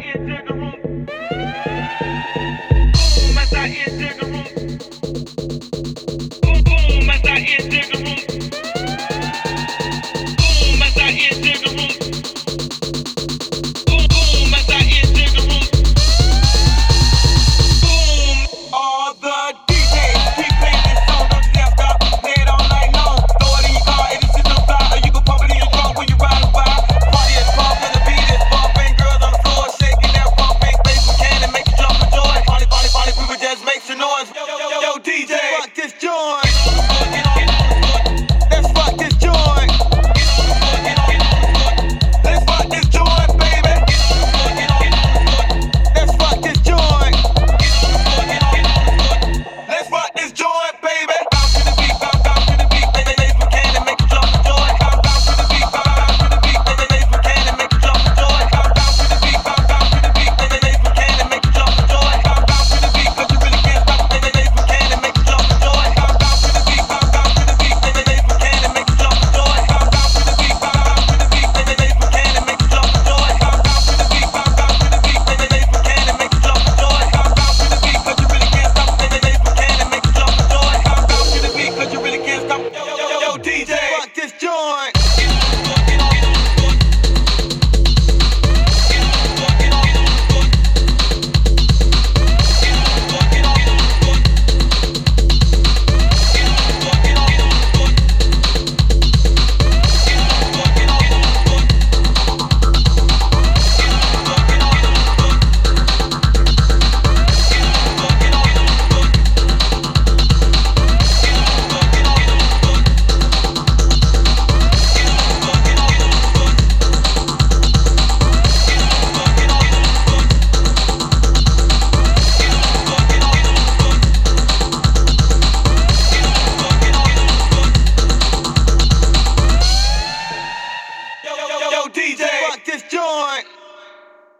enter the room. Boom, as I enter the room. Boom, boom, as I enter the room. Boom, as I enter the room. Boom, boom, as I enter the room. Boom, all the DJs keep playing this song, don't you dare stop. Play it all night long. Throw it in your car, it is just a fly, or you can pump it in your trunk when you ride by. Party is pumping, the beat is bumping, girls on the floor shaking that pumping, bass we can and make you jump for joy. Party, party, party, people just make some noise. Yo, DJ, fuck this joint. Let's fuck this joint. Let's fuck this joint, baby. Let's fuck this joint. Let's fuck this joint, baby. Bounce to the beat, bounce to the beat. Bass we can and make you jump for joy. Bounce to the beat, bounce to the beat. Bass we can and make you jump for joy. Bounce to the beat, bounce to the beat. Bass we can and make you jump for joy. Bounce to the beat, 'cause you really can't stop. Bass we can and make you jump for joy. Bounce to the beat, bounce to the beat. Bass we can and make you jump for joy. Bounce to the beat, bounce to the beat. Bass we can and make you jump for joy. Bounce to the beat, bounce to the beat. Bass we can and make you jump for joy. Bounce to the beat, 'cause you really can't stop. Bass we can and make you jump for joy. Bounce to the beat, 'cause you really can't stop. Yo, DJ, fuck this joint. Yo, DJ, fuck this joint.